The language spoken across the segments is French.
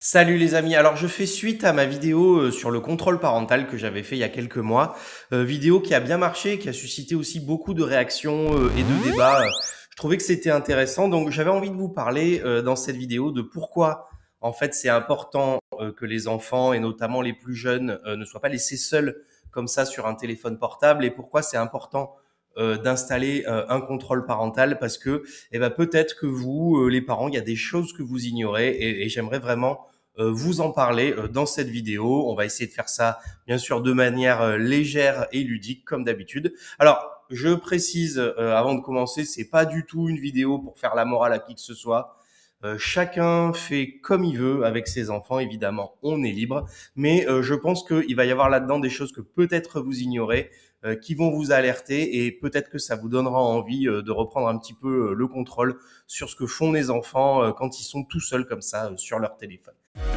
Salut les amis, alors je fais suite à ma vidéo sur le contrôle parental que j'avais fait il y a quelques mois, vidéo qui a bien marché, qui a suscité aussi beaucoup de réactions et de débats. Je trouvais que c'était intéressant, donc j'avais envie de vous parler dans cette vidéo de pourquoi en fait c'est important que les enfants et notamment les plus jeunes ne soient pas laissés seuls comme ça sur un téléphone portable et pourquoi c'est important d'installer un contrôle parental parce que peut-être que vous, les parents, il y a des choses que vous ignorez et j'aimerais vraiment vous en parler dans cette vidéo. On va essayer de faire ça, bien sûr, de manière légère et ludique, comme d'habitude. Alors, je précise avant de commencer, c'est pas du tout une vidéo pour faire la morale à qui que ce soit. Chacun fait comme il veut avec ses enfants, évidemment, on est libre. Mais je pense qu'il va y avoir là-dedans des choses que peut-être vous ignorez, qui vont vous alerter et peut-être que ça vous donnera envie de reprendre un petit peu le contrôle sur ce que font les enfants quand ils sont tout seuls comme ça sur leur téléphone.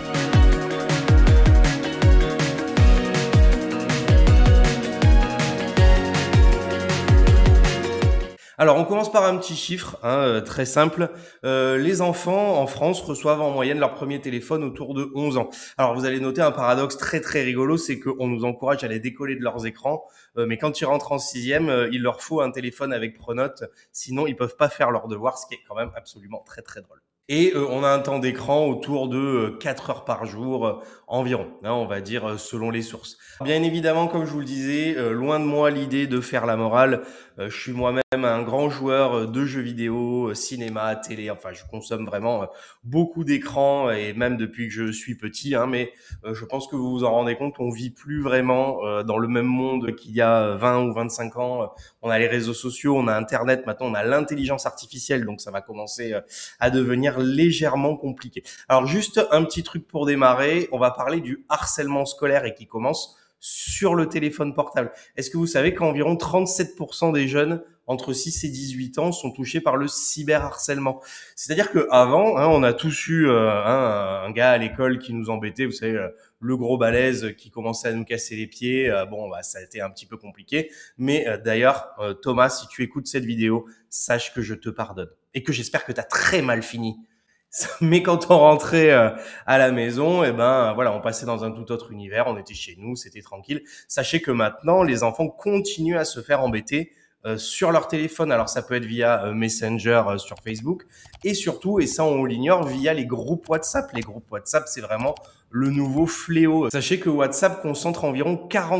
Alors, on commence par un petit chiffre, très simple. Les enfants en France reçoivent en moyenne leur premier téléphone autour de 11 ans. Alors, vous allez noter un paradoxe très très rigolo, c'est qu'on nous encourage à les décoller de leurs écrans, mais quand ils rentrent en sixième, il leur faut un téléphone avec pronote, sinon ils peuvent pas faire leurs devoirs, ce qui est quand même absolument très très drôle. Et on a un temps d'écran autour de 4 heures par jour environ, on va dire selon les sources. Bien évidemment, comme je vous le disais, loin de moi l'idée de faire la morale. Je suis moi-même un grand joueur de jeux vidéo, cinéma, télé. Enfin, je consomme vraiment beaucoup d'écrans et même depuis que je suis petit. Mais je pense que vous vous en rendez compte, on vit plus vraiment dans le même monde qu'il y a 20 ou 25 ans. On a les réseaux sociaux, on a Internet, maintenant on a l'intelligence artificielle, donc ça va commencer à devenir légèrement compliqué. Alors juste un petit truc pour démarrer, on va parler du harcèlement scolaire et qui commence sur le téléphone portable. Est-ce que vous savez qu'environ 37% des jeunes entre 6 et 18 ans sont touchés par le cyberharcèlement? C'est-à-dire qu'avant, on a tous eu un gars à l'école qui nous embêtait, vous savez, le gros balèze qui commençait à nous casser les pieds. Ça a été un petit peu compliqué. Mais d'ailleurs, Thomas, si tu écoutes cette vidéo, sache que je te pardonne et que j'espère que tu as très mal fini. Mais quand on rentrait à la maison, voilà, on passait dans un tout autre univers, on était chez nous, c'était tranquille. Sachez que maintenant, les enfants continuent à se faire embêter sur leur téléphone. Alors ça peut être via Messenger sur Facebook et surtout, et ça on l'ignore, via les groupes WhatsApp. Les groupes WhatsApp, c'est vraiment le nouveau fléau. Sachez que WhatsApp concentre environ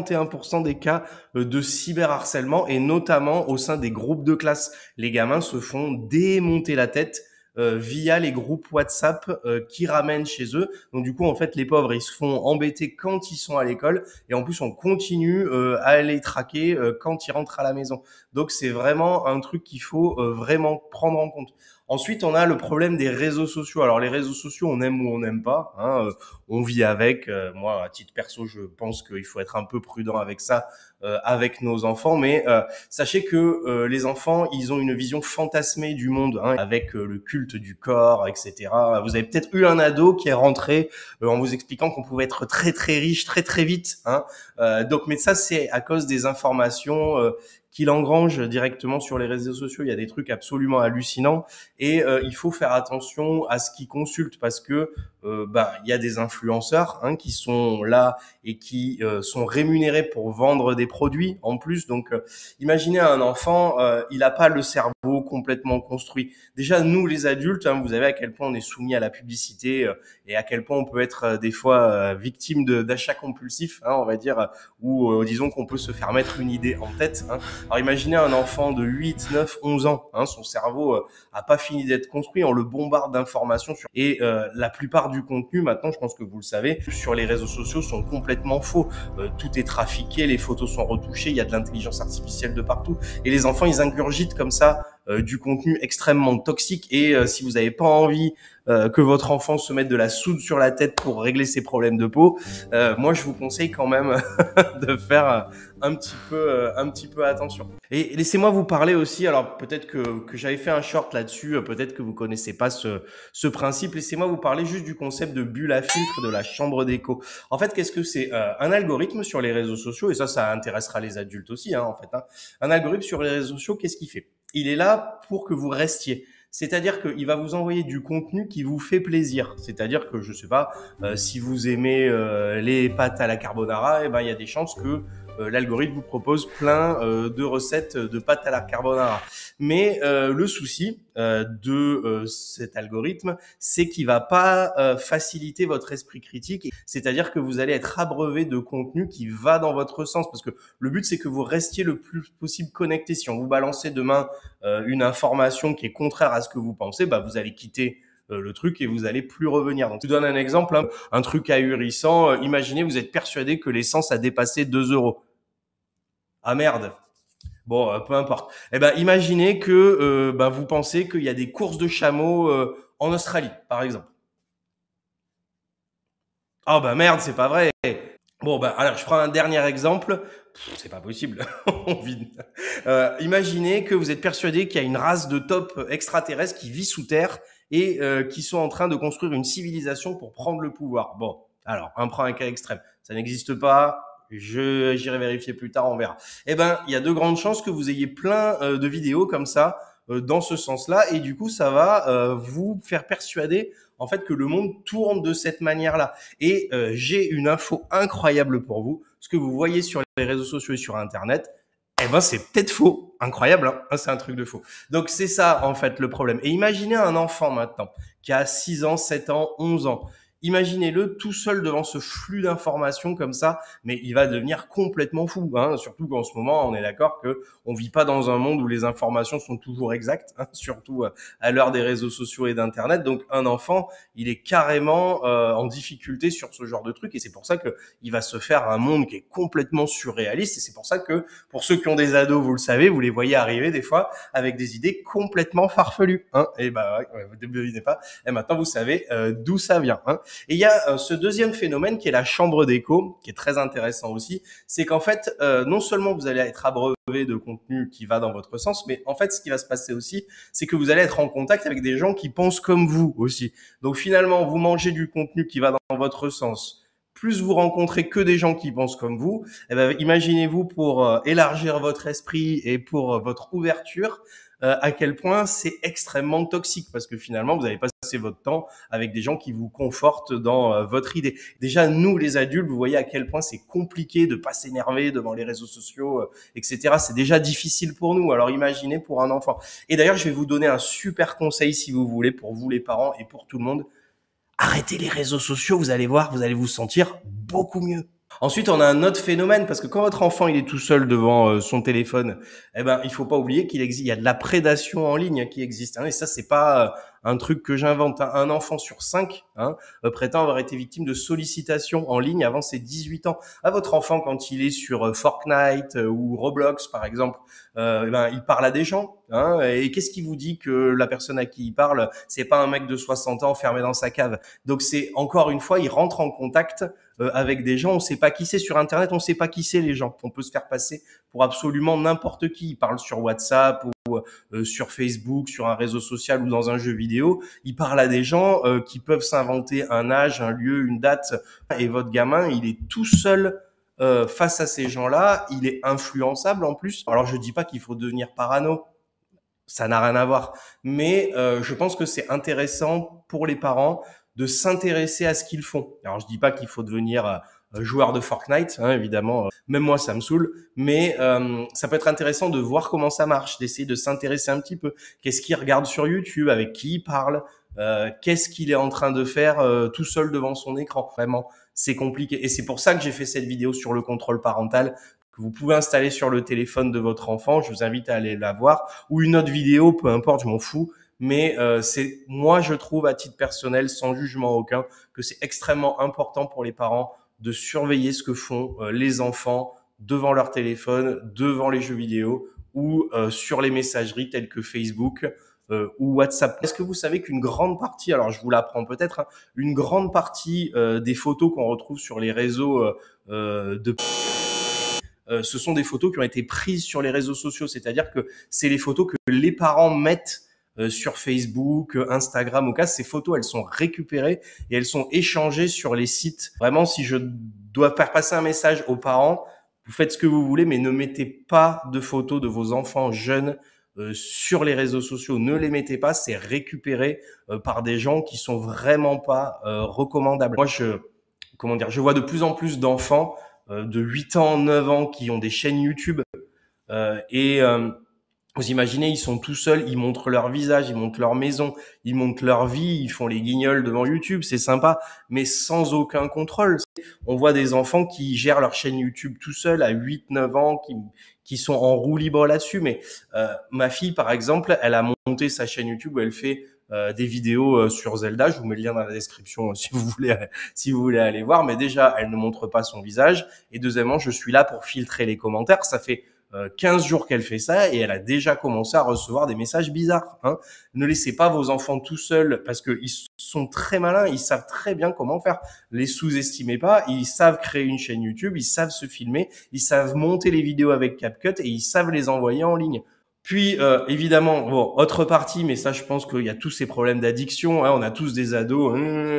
41% des cas de cyberharcèlement et notamment au sein des groupes de classe. Les gamins se font démonter la tête via les groupes WhatsApp qui ramènent chez eux. Donc du coup, en fait, les pauvres, ils se font embêter quand ils sont à l'école et en plus, on continue à les traquer quand ils rentrent à la maison. Donc c'est vraiment un truc qu'il faut vraiment prendre en compte. Ensuite, on a le problème des réseaux sociaux. Alors les réseaux sociaux, on aime ou on n'aime pas. On vit avec. Moi, à titre perso, je pense qu'il faut être un peu prudent avec ça, avec nos enfants. Mais sachez que les enfants, ils ont une vision fantasmée du monde, avec le culte du corps, etc. Vous avez peut-être eu un ado qui est rentré en vous expliquant qu'on pouvait être très très riche très très vite. Mais ça, c'est à cause des informations qu'il engrange directement sur les réseaux sociaux. Il y a des trucs absolument hallucinants et il faut faire attention à ce qu'il consulte parce que il y a des influenceurs qui sont là et qui sont rémunérés pour vendre des produits en plus. Donc, imaginez un enfant, il n'a pas le cerveau complètement construit. Déjà, nous les adultes, vous savez à quel point on est soumis à la publicité et à quel point on peut être des fois victime d'achats compulsifs, on va dire, ou disons qu'on peut se faire mettre une idée en tête. Alors imaginez un enfant de 8, 9, 11 ans, son cerveau a pas fini d'être construit, on le bombarde d'informations et la plupart du contenu maintenant, je pense que vous le savez, sur les réseaux sociaux sont complètement faux. Tout est trafiqué, les photos sont retouchées, il y a de l'intelligence artificielle de partout et les enfants ils ingurgitent comme ça du contenu extrêmement toxique et si vous n'avez pas envie que votre enfant se mette de la soude sur la tête pour régler ses problèmes de peau, moi je vous conseille quand même de faire un petit peu attention. Et laissez-moi vous parler aussi, alors peut-être que j'avais fait un short là-dessus, peut-être que vous connaissez pas ce principe, laissez-moi vous parler juste du concept de bulle à filtre de la chambre d'écho. En fait, qu'est-ce que c'est un algorithme sur les réseaux sociaux, et ça intéressera les adultes aussi, en fait. Un algorithme sur les réseaux sociaux, qu'est-ce qu'il fait? Il est là pour que vous restiez. C'est-à-dire qu'il va vous envoyer du contenu qui vous fait plaisir. C'est-à-dire que, je sais pas, si vous aimez les pâtes à la carbonara, eh ben, il y a des chances que l'algorithme vous propose plein de recettes de pâtes à la carbonara. Mais le souci de cet algorithme, c'est qu'il va pas faciliter votre esprit critique. C'est-à-dire que vous allez être abreuvé de contenu qui va dans votre sens. Parce que le but, c'est que vous restiez le plus possible connecté. Si on vous balançait demain une information qui est contraire à ce que vous pensez, bah, vous allez quitter le truc et vous allez plus revenir. Donc, je vous donne un exemple, hein, un truc ahurissant. Imaginez, vous êtes persuadé que l'essence a dépassé 2 euros. Ah merde. Bon, peu importe. Eh ben, imaginez que ben, vous pensez qu'il y a des courses de chameaux en Australie, par exemple. Ah bah merde, c'est pas vrai. Bon, bah, alors, je prends un dernier exemple. C'est pas possible. Imaginez que vous êtes persuadé qu'il y a une race de top extraterrestres qui vit sous terre et qui sont en train de construire une civilisation pour prendre le pouvoir. Bon, alors, on prend un cas extrême. Ça n'existe pas. J'irai vérifier plus tard, on verra. Eh ben, il y a de grandes chances que vous ayez plein de vidéos comme ça dans ce sens-là, et du coup, ça va vous faire persuader en fait que le monde tourne de cette manière-là. Et j'ai une info incroyable pour vous. Ce que vous voyez sur les réseaux sociaux et sur Internet, eh ben c'est peut-être faux. Incroyable, hein, c'est un truc de faux. Donc c'est ça en fait le problème. Et imaginez un enfant maintenant qui a 6 ans, 7 ans, 11 ans. Imaginez-le tout seul devant ce flux d'informations comme ça, mais il va devenir complètement fou. Hein, surtout qu'en ce moment, on est d'accord que on vit pas dans un monde où les informations sont toujours exactes, hein, surtout à l'heure des réseaux sociaux et d'Internet. Donc un enfant, il est carrément en difficulté sur ce genre de truc, et c'est pour ça que il va se faire un monde qui est complètement surréaliste. Et c'est pour ça que pour ceux qui ont des ados, vous le savez, vous les voyez arriver des fois avec des idées complètement farfelues. Hein, et bah, vous ne devinez pas. Et maintenant, vous savez d'où ça vient. Hein. Et il y a ce deuxième phénomène qui est la chambre d'écho, qui est très intéressant aussi. C'est qu'en fait, non seulement vous allez être abreuvé de contenu qui va dans votre sens, mais en fait, ce qui va se passer aussi, c'est que vous allez être en contact avec des gens qui pensent comme vous aussi. Donc finalement, vous mangez du contenu qui va dans votre sens. Plus vous rencontrez que des gens qui pensent comme vous, eh ben, imaginez-vous pour élargir votre esprit et pour votre ouverture, à quel point c'est extrêmement toxique, parce que finalement, vous allez passer votre temps avec des gens qui vous confortent dans votre idée. Déjà, nous, les adultes, vous voyez à quel point c'est compliqué de pas s'énerver devant les réseaux sociaux, etc. C'est déjà difficile pour nous. Alors imaginez pour un enfant. Et d'ailleurs, je vais vous donner un super conseil, si vous voulez, pour vous les parents et pour tout le monde. Arrêtez les réseaux sociaux, vous allez voir, vous allez vous sentir beaucoup mieux. Ensuite, on a un autre phénomène, parce que quand votre enfant il est tout seul devant son téléphone, eh ben il faut pas oublier qu'il existe, il y a de la prédation en ligne qui existe. Hein, et ça, c'est pas un truc que j'invente. Hein. Un enfant sur 5 prétend avoir été victime de sollicitations en ligne avant ses 18 ans. À votre enfant, quand il est sur Fortnite ou Roblox, par exemple, eh ben il parle à des gens. Hein, et qu'est-ce qui vous dit que la personne à qui il parle, c'est pas un mec de 60 ans fermé dans sa cave? Donc c'est encore une fois, il rentre en contact avec des gens, on sait pas qui c'est sur Internet, on sait pas qui c'est les gens. On peut se faire passer pour absolument n'importe qui. Ils parlent sur WhatsApp ou sur Facebook, sur un réseau social ou dans un jeu vidéo. Ils parlent à des gens qui peuvent s'inventer un âge, un lieu, une date. Et votre gamin, il est tout seul face à ces gens-là. Il est influençable en plus. Alors je dis pas qu'il faut devenir parano. Ça n'a rien à voir. Mais je pense que c'est intéressant pour les parents de s'intéresser à ce qu'ils font. Alors, je dis pas qu'il faut devenir joueur de Fortnite, hein, évidemment. Même moi, ça me saoule. Mais ça peut être intéressant de voir comment ça marche, d'essayer de s'intéresser un petit peu. Qu'est-ce qu'il regarde sur YouTube, avec qui il parle, qu'est-ce qu'il est en train de faire tout seul devant son écran. Vraiment, c'est compliqué. Et c'est pour ça que j'ai fait cette vidéo sur le contrôle parental, que vous pouvez installer sur le téléphone de votre enfant. Je vous invite à aller la voir. Ou une autre vidéo, peu importe, je m'en fous. Mais c'est, moi, je trouve à titre personnel, sans jugement aucun, que c'est extrêmement important pour les parents de surveiller ce que font les enfants devant leur téléphone, devant les jeux vidéo ou sur les messageries telles que Facebook ou WhatsApp. Est-ce que vous savez qu'une grande partie, alors je vous l'apprends peut-être, hein, une grande partie des photos qu'on retrouve sur les réseaux ce sont des photos qui ont été prises sur les réseaux sociaux, c'est-à-dire que c'est les photos que les parents mettent sur Facebook, Instagram ou cas. Ces photos, elles sont récupérées et elles sont échangées sur les sites. Vraiment, si je dois faire passer un message aux parents, vous faites ce que vous voulez, mais ne mettez pas de photos de vos enfants jeunes sur les réseaux sociaux. Ne les mettez pas, c'est récupéré par des gens qui sont vraiment pas recommandables. Moi, je vois de plus en plus d'enfants de 8 ans, 9 ans qui ont des chaînes YouTube et vous imaginez, ils sont tout seuls, ils montrent leur visage, ils montrent leur maison, ils montrent leur vie, ils font les guignols devant YouTube, c'est sympa, mais sans aucun contrôle. On voit des enfants qui gèrent leur chaîne YouTube tout seuls à 8, 9 ans, qui sont en roue libre là-dessus. Mais ma fille, par exemple, elle a monté sa chaîne YouTube où elle fait des vidéos sur Zelda. Je vous mets le lien dans la description si vous voulez aller voir. Mais déjà, elle ne montre pas son visage. Et deuxièmement, je suis là pour filtrer les commentaires. Ça fait 15 jours qu'elle fait ça et elle a déjà commencé à recevoir des messages bizarres. Hein. Ne laissez pas vos enfants tout seuls parce qu'ils sont très malins, ils savent très bien comment faire. Les sous-estimez pas, ils savent créer une chaîne YouTube, ils savent se filmer, ils savent monter les vidéos avec CapCut et ils savent les envoyer en ligne. Puis évidemment, bon, autre partie, mais ça je pense qu'il y a tous ces problèmes d'addiction, hein, on a tous des ados,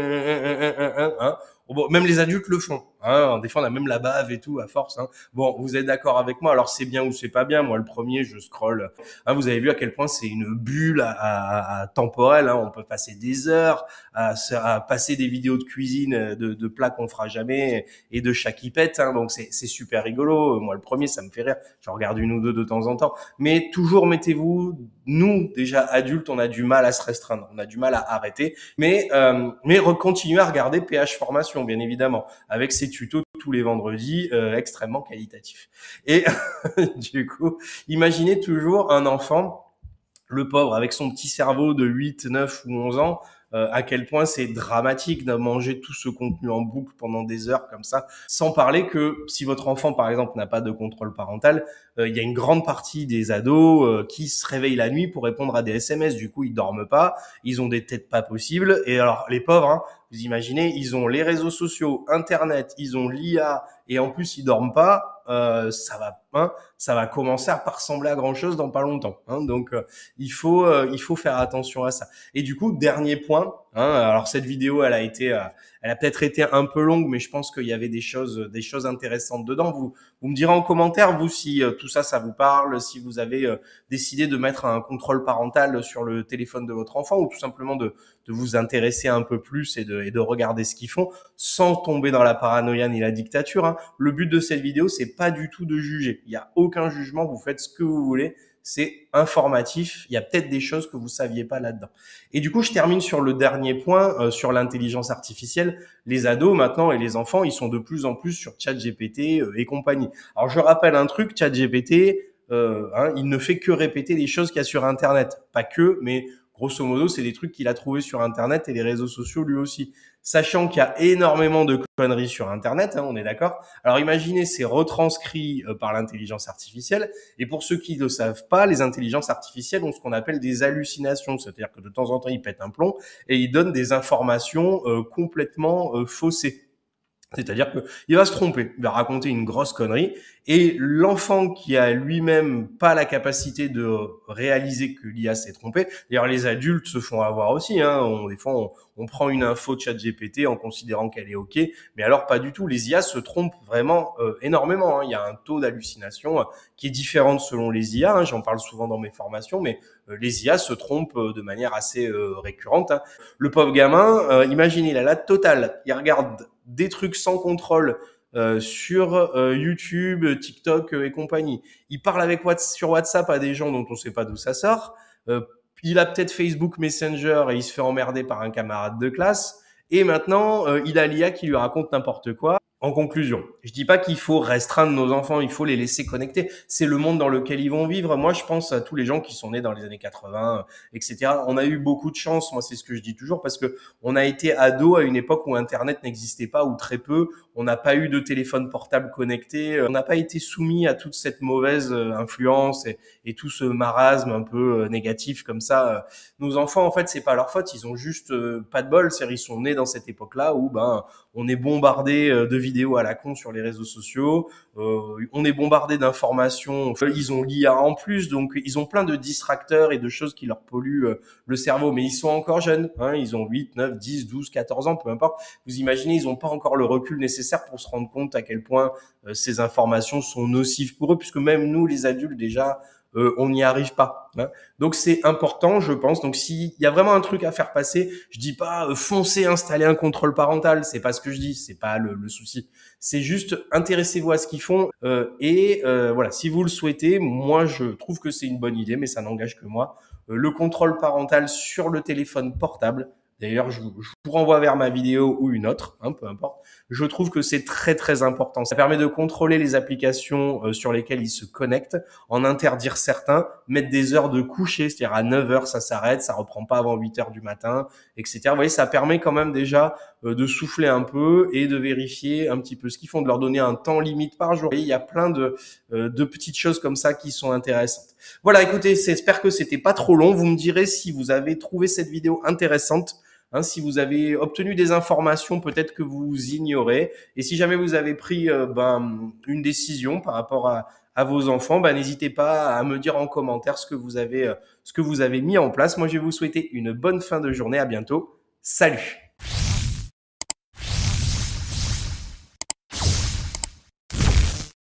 hein. Bon, même les adultes le font. Hein. Des fois, on a même la bave et tout à force. Hein. Bon, vous êtes d'accord avec moi. Alors, c'est bien ou c'est pas bien. Moi, le premier, je scrolle. Hein, vous avez vu à quel point c'est une bulle à temporelle. Hein. On peut passer des heures à passer des vidéos de cuisine de plats qu'on fera jamais et de chats qui pètent. Hein. Donc, c'est super rigolo. Moi, le premier, ça me fait rire. Je regarde une ou deux de temps en temps. Mais toujours, mettez-vous. Nous, déjà adultes, on a du mal à se restreindre. On a du mal à arrêter. Mais continuer à regarder PH Formation, bien évidemment, avec ses tutos tous les vendredis, extrêmement qualitatifs. Et du coup, imaginez toujours un enfant, le pauvre, avec son petit cerveau de 8, 9 ou 11 ans, à quel point c'est dramatique de manger tout ce contenu en boucle pendant des heures comme ça. Sans parler que si votre enfant, par exemple, n'a pas de contrôle parental, il y a une grande partie des ados qui se réveillent la nuit pour répondre à des SMS. Du coup, ils dorment pas, ils ont des têtes pas possibles. Et alors, les pauvres, hein, vous imaginez, ils ont les réseaux sociaux, Internet, ils ont l'IA, et en plus, ils dorment pas. Ça va commencer à pas ressembler à grand chose dans pas longtemps. Hein. Donc, il faut faire attention à ça. Et du coup, dernier point. Hein, alors cette vidéo, elle a peut-être été un peu longue, mais je pense qu'il y avait des choses intéressantes dedans. Vous me direz en commentaire, vous, si tout ça, ça vous parle, si vous avez décidé de mettre un contrôle parental sur le téléphone de votre enfant, ou tout simplement de vous intéresser un peu plus et de regarder ce qu'ils font, sans tomber dans la paranoïa ni la dictature. Hein. Le but de cette vidéo, c'est pas du tout de juger. Il y a aucun jugement. Vous faites ce que vous voulez. C'est informatif. Il y a peut-être des choses que vous saviez pas là-dedans. Et du coup, je termine sur le dernier point, sur l'intelligence artificielle. Les ados maintenant et les enfants, ils sont de plus en plus sur ChatGPT et compagnie. Alors, je rappelle un truc, ChatGPT, il ne fait que répéter les choses qu'il y a sur Internet. Pas que, mais grosso modo, c'est des trucs qu'il a trouvés sur Internet et les réseaux sociaux lui aussi. Sachant qu'il y a énormément de conneries sur Internet, hein, on est d'accord. Alors imaginez, c'est retranscrit par l'intelligence artificielle. Et pour ceux qui ne le savent pas, les intelligences artificielles ont ce qu'on appelle des hallucinations. C'est-à-dire que de temps en temps, ils pètent un plomb et ils donnent des informations complètement faussées. C'est-à-dire que il va se tromper, il va raconter une grosse connerie, et l'enfant qui a lui-même pas la capacité de réaliser que l'IA s'est trompé. D'ailleurs, les adultes se font avoir aussi. Hein, des fois, on prend une info de ChatGPT en considérant qu'elle est OK, mais alors pas du tout. Les IA se trompent vraiment énormément. Hein. Il y a un taux d'hallucination qui est différent selon les IA. Hein, j'en parle souvent dans mes formations, mais les IA se trompent de manière assez récurrente. Hein. Le pauvre gamin, imaginez, il a la totale. Il regarde des trucs sans contrôle sur YouTube, TikTok et compagnie. Il parle sur WhatsApp à des gens dont on ne sait pas d'où ça sort. Il a peut-être Facebook Messenger et il se fait emmerder par un camarade de classe. Et maintenant, il a l'IA qui lui raconte n'importe quoi. En conclusion, je dis pas qu'il faut restreindre nos enfants, il faut les laisser connecter. C'est le monde dans lequel ils vont vivre. Moi, je pense à tous les gens qui sont nés dans les années 80, etc. On a eu beaucoup de chance. Moi, c'est ce que je dis toujours parce que on a été ado à une époque où Internet n'existait pas ou très peu. On n'a pas eu de téléphone portable connecté. On n'a pas été soumis à toute cette mauvaise influence et tout ce marasme un peu négatif comme ça. Nos enfants, en fait, c'est pas leur faute. Ils ont juste pas de bol. C'est-à-dire, ils sont nés dans cette époque-là où, on est bombardé de vidéos à la con sur les réseaux sociaux, on est bombardé d'informations, ils ont l'IA en plus, donc ils ont plein de distracteurs et de choses qui leur polluent le cerveau, mais ils sont encore jeunes, hein, ils ont 8, 9, 10, 12, 14 ans, peu importe. Vous imaginez, ils n'ont pas encore le recul nécessaire pour se rendre compte à quel point ces informations sont nocives pour eux, puisque même nous, les adultes, déjà, on n'y arrive pas, hein. Donc c'est important, je pense. Donc s'il y a vraiment un truc à faire passer, je dis pas foncez installer un contrôle parental, c'est pas ce que je dis, c'est pas le souci. C'est juste intéressez-vous à ce qu'ils font voilà, si vous le souhaitez, moi je trouve que c'est une bonne idée, mais ça n'engage que moi. Le contrôle parental sur le téléphone portable. D'ailleurs, je vous renvoie vers ma vidéo ou une autre, hein, peu importe. Je trouve que c'est très très important. Ça permet de contrôler les applications sur lesquelles ils se connectent, en interdire certains, mettre des heures de coucher, c'est-à-dire à 9 heures ça s'arrête, ça reprend pas avant 8 heures du matin, etc. Vous voyez, ça permet quand même déjà de souffler un peu et de vérifier un petit peu ce qu'ils font, de leur donner un temps limite par jour. Et il y a plein de petites choses comme ça qui sont intéressantes. Voilà, écoutez, j'espère que c'était pas trop long. Vous me direz si vous avez trouvé cette vidéo intéressante. Hein, si vous avez obtenu des informations peut-être que vous ignorez, et si jamais vous avez pris une décision par rapport à vos enfants, n'hésitez pas à me dire en commentaire ce que vous avez mis en place. Moi, je vais vous souhaiter une bonne fin de journée. À bientôt. Salut!